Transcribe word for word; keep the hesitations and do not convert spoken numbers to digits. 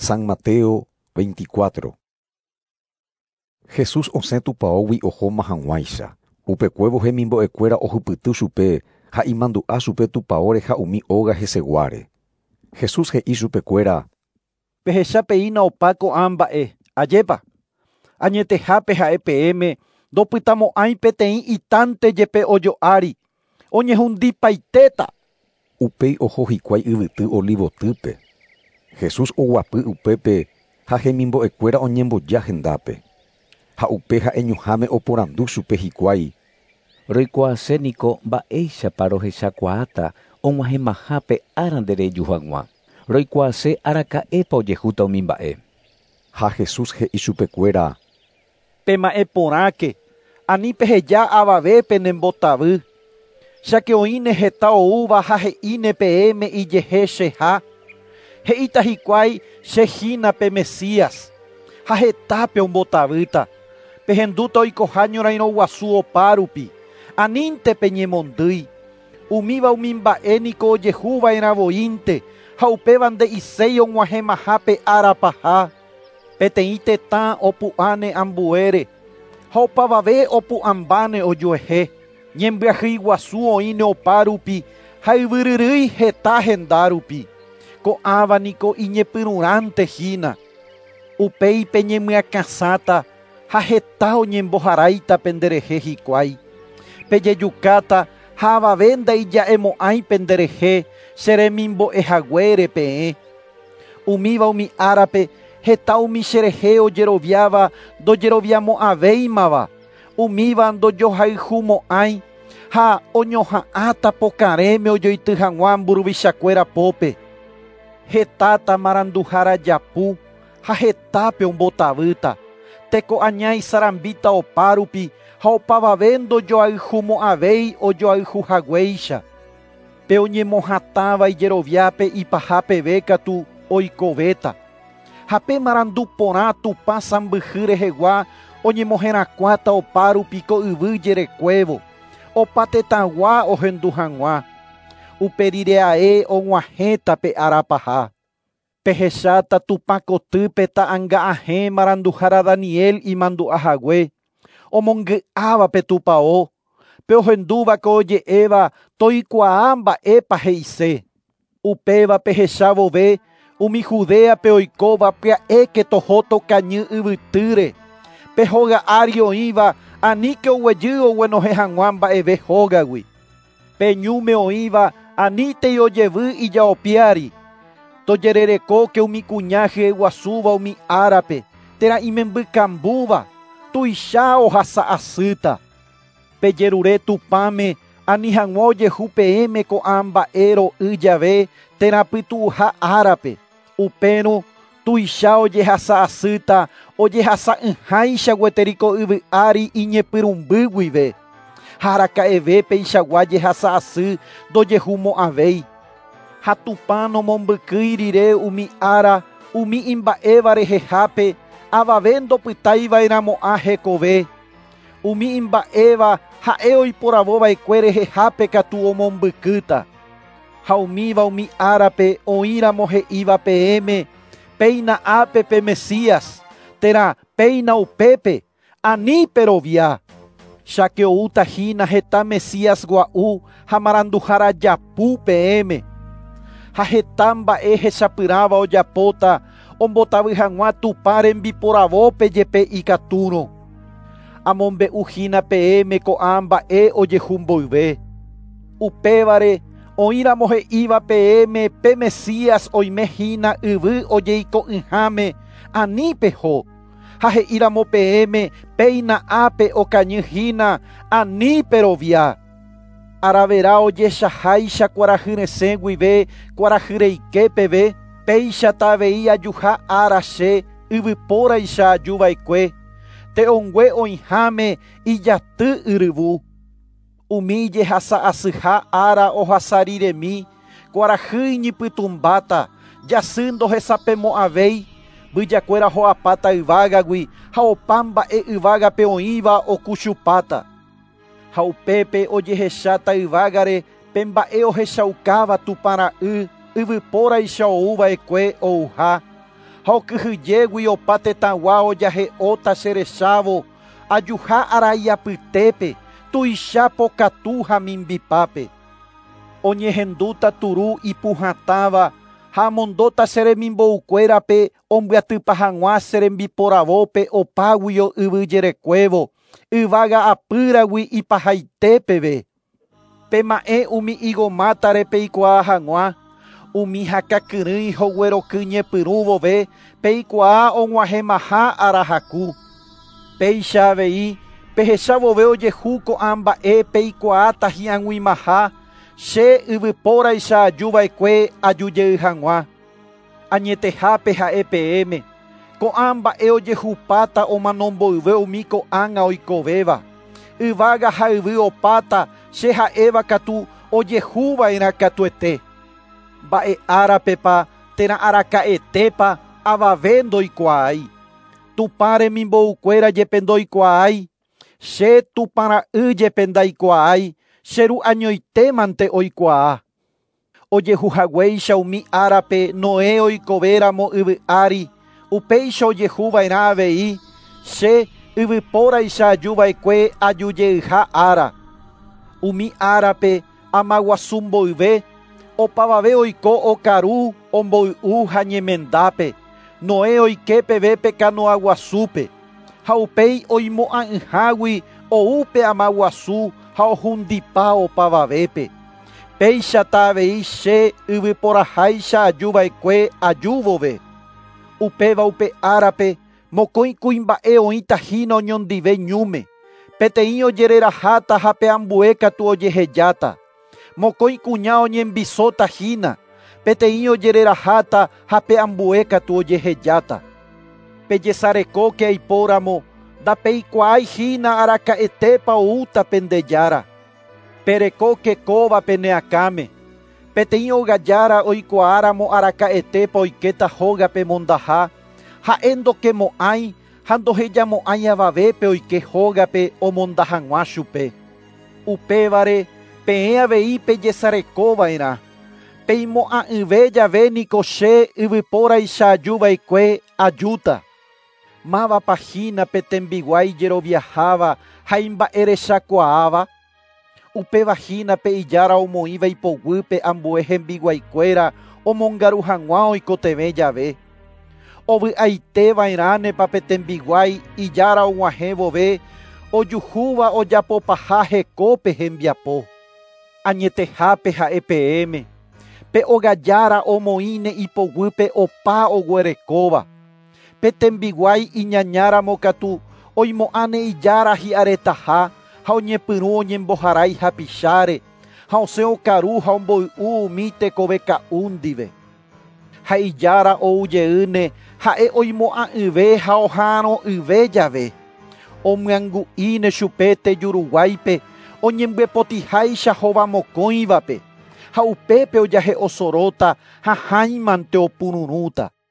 San Mateo veinticuatro. Jesús osẽ tupaógui ohóma hag̃uáicha. Upekuévo hemimbo'ekuéra ohypyty chupe ha imandu'a chupe tupaóre ha umi óga heseguáre. Jesús he'i chupekuéra: Pehecha peína opa ko'ã mba'e, ajépa. Añetehápe ha'e peẽme ndopytamo'ãi peteĩ itánte jepe ojo'ári. Oñehundipaitéta. Upéi oho hikuái yvyty olivotýpe. Jesús oguapy upépe ha hemimbo'ekuéra oñemboja hendápe. Ha upe ha'eñuháme oporandu chupe hikuái: Roikuaaséniko mba'éichapa rohechakuaáta og̃uahẽmaha pe ára ndereju hag̃ua. Roikuaase araka'épa ojehúta umi mba'e. Ha Jesús he'i chupekuéra: Pema'ẽ porãke, ani peheja avavépe nembotavy. Cháke oĩne heta oúva ha he'íne peẽme ijehe cheha. He'íta hikuái chehína pe Mesías. Ha hetápe ombotavýta. Pehendúta oikoha ñorairõ guasu opa rupi. Anínte peñemondýi. Umíva umi mba'éniko ojehuva'erãvoínte ha upéva nde'isei og̃uahẽmaha pe árapaha. Peteĩ tetã opu'ãne ambuére. Ha opavave opu'ãmbáne ojoehe. Ñembyahýi guasu oĩne opa rupi ha yvyryrýi heta henda rupi. Ko'ãvaniko iñepyrũrãnte hína. Upéi peñemyakãsáta ha heta oñemboharáita penderehe hikuái. Pejejukáta ha avave ndaija'emo'ãi penderehe che remimbo'ehaguére peẽ. Umíva umi árape heta umi cherehe ojeroviáva ndojeroviamo'ãvéimava. Umíva ndojohayhumo'ãi ha oñoha'ãta pokarẽme ojoity hag̃ua mburuvichakuéra pópe. Hetáta maranduhára japu ha hetápe ombotavýta. Teko aña isarambíta opa rupi ha opavave ndojoayhumo'ãvéi ojoayhuhaguéicha. Pe oñemohatãva ijeroviápe ipaha peve katu oikovéta. Ha pe marandu porã tupa sambyhy rehegua oñemoherakuáta opa rupi ko yvy jerekuévo. Opa tetãgua ohendu hag̃ua. Uperire ae og̃uahẽta pe árapaha. Pehecháta tupa kotýpe ta'ãnga'ahẽ maranduhára Daniel imandu'ahague. Omongy'áva pe tupao. Pe ohendúva ko oje'éva toikuaa mba'épa he'ise. Upéva pehecha vove umi Judéape oikóva pya'éke toho tokañy yvytýre. Pe hoga'ári oĩva aníke oguejy oguenohe hag̃ua mba'eve hógagui. Pe ñúme oĩva aníntei ojevy ijaopiári. Tojererekóke umi kuña hyeguasúva umi árape térã imembykambúva. Tuicha ohasa'asýta. Pe jerure tupãme ani hag̃ua ojehu peẽme ko'ã mba'e ro'y jave térã pytu'uha árape. Upérõ tuicha ojehasa'asýta ojehasa'ỹháicha gueteriko yvy'ári iñepyrũmby guive. Ha araka'eve peichagua jehasa'asy ndojehumo'ãvéi. Ha tupã nomombykýi rire umi ára umi imba'éva rehehápe avave ndopytávairammo'ã hekove. Umi imba'éva ha'e oiporavova'ekue rehehápe katu omombykýta. Ha umíva umi árape oĩramo he'íva peẽme péina ápe pe Mesías, térã péina upépe, anípe rovia. Cháke oúta hína heta Mesías gua'u ha maranduhára japu peẽme. Ha heta mba'e hechapyráva ojapóta ombotavy hag̃ua tupa rembiporavópe jepe ikatúrõ. Amombe'u hína peẽme ko'ã mba'e ojehu mboyve. Upévare oĩramo he'íva peẽme pe Mesías oime hína yvy ojeiko'ỹháme anípeho. Ha he'íramo peẽme péina ápe okañy hína anípe rovia. Aravera ojechaháicha kuarahyresẽ guive kuarahyreike peve péichata avei ajuha ára che yvypóraicha ajuva'ekue. Te'õngue oĩháme ijaty yryvu. Umi jehasa'asyha ára ohasariremi kuarahy iñipytumbáta jasy ndohesapemo'ãvéi. Vyjakuéra ho'apáta yvágagui ha opa mba'e yvágape oĩva okuchupáta. Ha upépe ojehecháta yvágare pe mba'e ohechaukáva tupara'y yvypóraicha oúva'ekue ouha. ha okyhyjégui opa tetãgua ojahe'óta cherechávo ajuha araiapytépe tuicha pokatu ha mimbipápe. Oñehendúta turu ipuhatãva ha amondóta cheremimbo'ukuérape ombyatypa hag̃ua cherembiporavópe opágui o yvyjerekuévo yvága apýragui ipahaitépeve. Pema'ẽ umi igomátare peikuaa hag̃ua, umi hakakyrỹi hogueroky ñepyrũ vove peikuaa og̃uahẽmaha arahaku. Péicha avei pehecha vove ojehu ko'ã mba'e peikuaáta hi'ag̃uimaha che yvypóraicha ajuva'ekue ajujey hag̃ua. Añetehápe ha'e peẽme ko'ã mba'e ojehupáta omanomboyve umi ko'ág̃a oikovéva. Yvága ha yvy opáta che ha'éva katu ojehuva'erã katuete. Mba'e árapepa térã araka'etépa avave ndoikuaái. Tupã remimbo'ukuéra jepe ndoikuaái. Che tupara'y jepe ndaikuaái. Che ru'añoitémante oikuaa. Ojehuhaguéicha umi árape Noé oikovéramo yvy ári. Upéicha ojehuva'erã avei. Che yvypóraicha ajuva'ekue ajujeyha ára. Umi árape amaguasu mboyve opavave oiko okaru omboy'u ha ñemendápe. Noé oike pevépe Kanoaguasúpe. Ha upéi oimo'ã'ỹhágui oúpe amaguasu ha ohundipa opavavépe. Péichata avei che yvyporaháicha ajuva'ekue ajúvove. Upéva upe árape mokõi kuimba'e oĩtahína oñondive ñúme. Peteĩ ojereraháta ha peambue katu ojehejáta. Mokõi kuña oñembisótahína. Peteĩ ojereraháta ha peambue katu ojehejáta. Pejesarekóke aipóramo ndapeikuaáihína araka'etépa oúta pendejára. Perekóke kóva peneakáme. Peteĩ ogajára oikuaáramo araka'etépa oikéta hógape mondaha. Ha'e ndokemo'ãi ha ndohejamo'ãi avavépe oike hógape omonda hag̃ua chupe. Upévare peẽ avei pejesarekóva'erã. Peimo'ã'yve javéniko che yvypóraicha ajuva'ekue ajúta. Mávapahína petembiguái jeroviaháva ha imba'erechakuaáva. Upevahína pe ijára omoĩva ipoguýpe ambue hembiguaikuéra omongaru hag̃ua oikotevẽ jave. Ovy'aiteva'erãnepa petembiguái ijára og̃uahẽ vove ojuhúva ojapopaha hekópe hembiapo. Añetehápe ha'e peẽme pe ogajára omoĩne ipoguýpe opa oguerekóva. Petembiguái iñañáramo katu oimo'ãne ijára hi'aretaha ha oñepyrũ oñemboharái hapicháre ha osẽ okaru ha omboy'u umi tekove ka'u ndive. Ha ijára oujeýne ha'e oimo'ã'yve ha ohárõ yve jave. Omyangu'íne chupe tejuruguáipe oñemboepotiháicha hóva mokõivape ha upépe ojahe osoróta ha háimante opururũta.